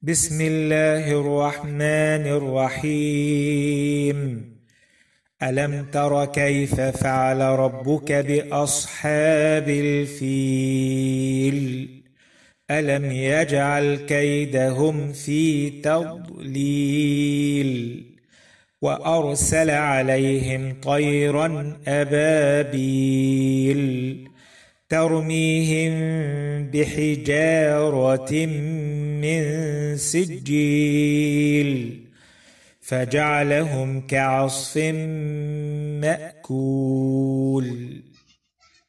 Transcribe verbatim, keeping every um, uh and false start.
بسم الله الرحمن الرحيم. ألم تر كيف فعل ربك بأصحاب الفيل؟ ألم يجعل كيدهم في تضليل وأرسل عليهم طيرا أبابيل ترميهم بحجارة من سجيل فجعلهم كعصف مأكول.